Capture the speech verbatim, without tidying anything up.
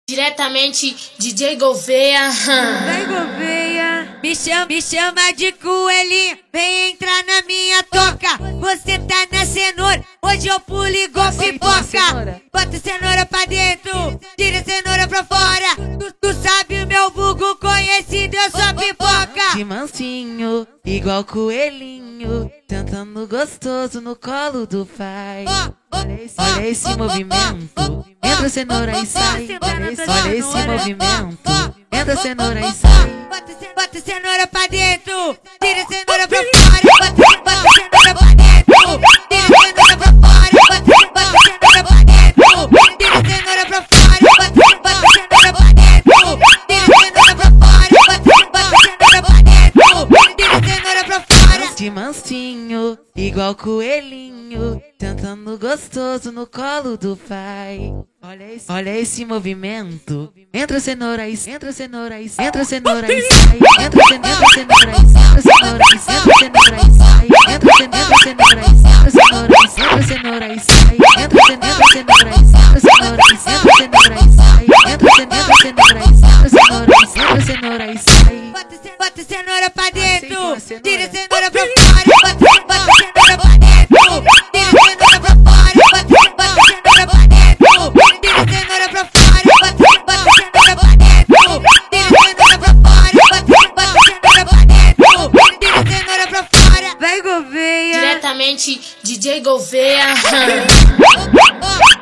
Diretamente D J Gouveia. Vai, Gouveia. Me chama, me chama de coelhinho, vem entrar na minha toca. Você tá na cenoura, hoje eu pulo igual pipoca. Bota cenoura pra dentro, tira a cenoura pra fora. Tu, tu sabe o meu vulgo conhecido, eu sou pipoca. De mansinho, igual coelhinho, tentando gostoso no colo do pai. Olha esse, olha esse movimento, entra cenoura e sai. Olha esse, olha esse movimento, entra cenoura e sai. Bota, bota cenoura pra dentro, tira a cenoura pra fora. Bota, bota cenoura pra dentro, tira a cenoura pra fora. Bota, bota cenoura pra dentro, tira a cenoura pra fora. Bota, bota cenoura pra dentro, tira a cenoura pra fora. Bota, bota cenoura pra dentro, tira a cenoura pra fora. De mansinho, igual coelhinho, tentando gostoso no colo do pai. Olha esse, olha esse movimento, entra cenoura e entra cenoura e entra cenoura e sai. Entra cenoura e entra cenoura e entra cenoura e sai. Entra cenoura e entra cenoura e entra cenoura e sai. Entra cenoura e entra cenoura e entra cenoura e sai. Entra cenoura e entra cenoura e entra cenoura e sai. Bota cenoura pra dentro, tira a cenoura pra fora. Bota, bota cenoura pra dentro, tira a cenoura pra fora. Bota, bota cenoura pra dentro, tira a cenoura pra fora. Bota, bota cenoura pra dentro, tira a cenoura pra fora. Bota, bota cenoura pra dentro, tira a cenoura pra fora. Vai, Gouveia. Diretamente D J Gouveia.